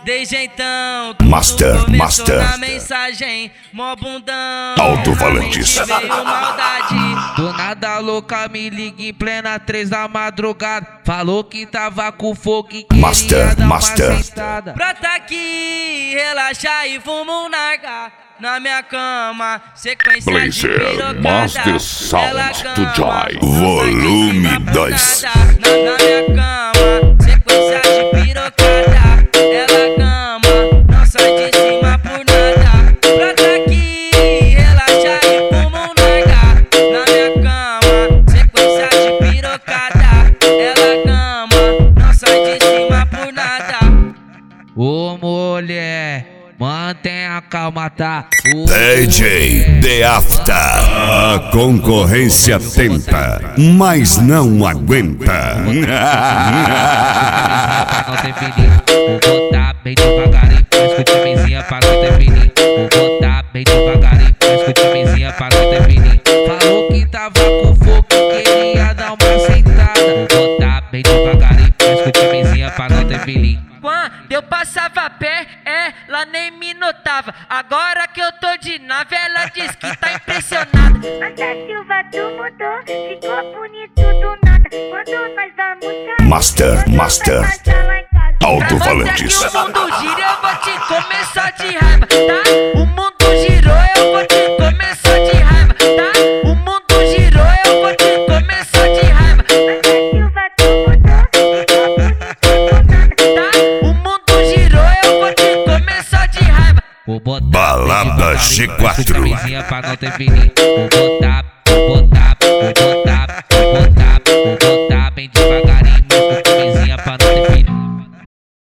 Desde então, Master na mensagem, mó bundão, alto-falantes. veio maldade. Do nada louca me liga em plena 3 da madrugada. Falou que tava com fogo e queria dar uma sentada. Brota aqui, relaxa e vamos um narga na minha cama, sequência de pirocada. Master Sound Ela to cama, Joy. não Volume sai de 2. cima por nada. Na minha cama, sequência de pirocada. Ela cama, não sai de cima por nada. Brota aqui, relaxa e fuma um narga na minha cama, sequência de pirocada. Ela cama, não sai de cima por nada. Ô mulher, mantenha a calma, tá? DJ The After. A concorrência tenta, mas não aguenta. Não tem perigo, vou botar bem devagarinho. Escute a mesinha pra não ter perigo. Vou botar bem devagarinho. Escute a mesinha pra não ter perigo. Falou que tava com fogo e queria dar uma sentada. Vou botar bem devagarinho. Escute a mesinha pra não ter perigo. Quando eu passava a pé, ela nem me notava. Agora que eu tô de nave, ela diz que tá impressionada. Mas a Silva tu mudou, ficou bonito do nada. Quando nós vamos sair, Master. Alto-falantes. Pra você que o mundo gira, eu vou te começar de raiva, tá? O mundo girou, eu vou te começar de raiva, tá? O mundo girou, eu vou te começar de raiva. mas a Silva tu mudou, ficou bonito do nada. Tá? O mundo girou, eu vou te começar de raiva. Vou botar Balada bem devagarinho. G4. Escute a mesinha pra não ter perigo. Vou botar